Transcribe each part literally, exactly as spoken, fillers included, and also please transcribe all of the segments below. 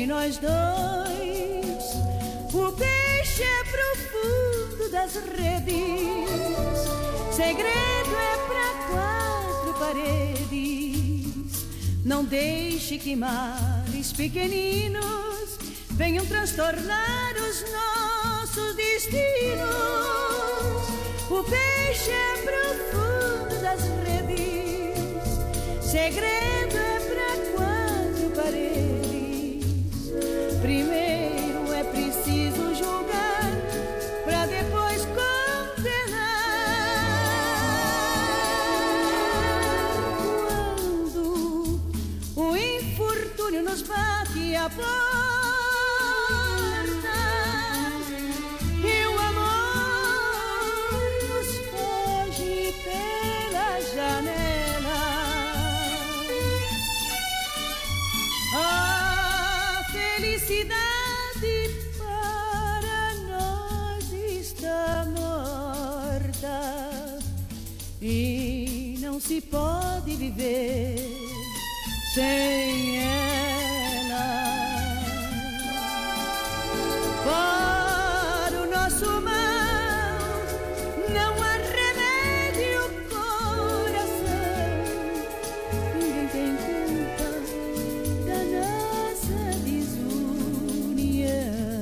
nós dois. O peixe é profundo das redes, segredo é pra quatro paredes. Não deixe que males pequeninos venham transtornar os nossos destinos. O peixe é profundo das redes, segredo é pra quatro paredes. Primeiro é preciso julgar pra depois condenar. Quando o infortúnio nos bate a porta e o amor nos foge pela janela, a felicidade para nós está morta e não se pode viver sem ela. Para o nosso mal não há remédio, coração. Ninguém tem culpa da nossa desunião.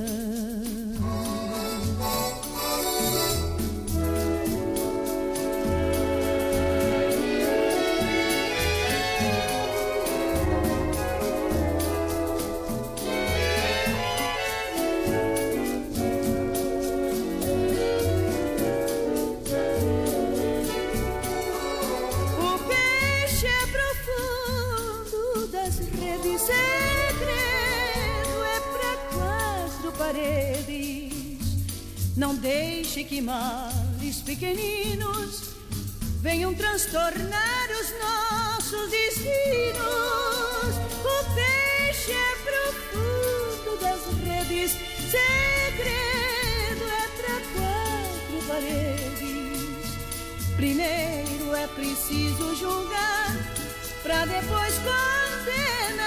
O peixe é profundo das redes, segredo é pra quatro paredes. Não deixe que males pequeninos venham transtornar os nossos destinos. O peixe é profundo das redes, segredo é pra quatro paredes. Primeiro é preciso julgar pra depois condenar.